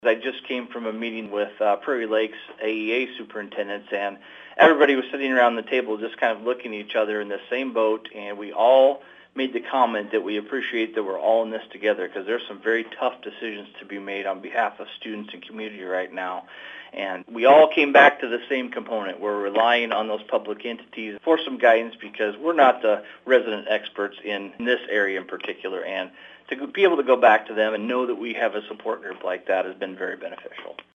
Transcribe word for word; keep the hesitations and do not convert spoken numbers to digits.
I just came from a meeting with uh, Prairie Lakes A E A superintendents, and everybody was sitting around the table just kind of looking at each other in the same boat, and we all made the comment that we appreciate that we're all in this together, because there's some very tough decisions to be made on behalf of students and community right now. And we all came back to the same component. We're relying on those public entities for some guidance, because we're not the resident experts in this area in particular, and to be able to go back to them and know that we have a support group like that has been very beneficial.